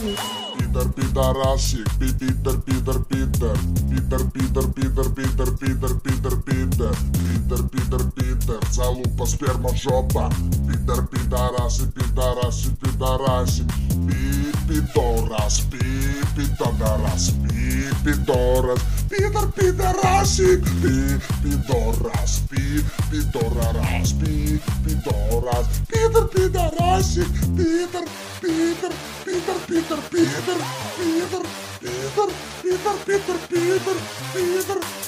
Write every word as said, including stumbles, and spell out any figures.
Music. Питер, пидорасик, пи- Питер, Питер, Питер, Питер, Питер, Питер, Питер, Питер, Питер, Питер, Питер, Питер, Питер, залупа, сперма, жопа, Питер, пидорасик, пидорасик, пидорасик, пи, пидорас, пи, пидорас, пи, пидорас, Питер, пидорасик, пи, пидорас, пи, пидорас, пи, пидорас, Питер, пидорасик, Питер, Питер, Питер, Питер, Питер, Питер, Питер, Питер, Питер, Питер, Питер,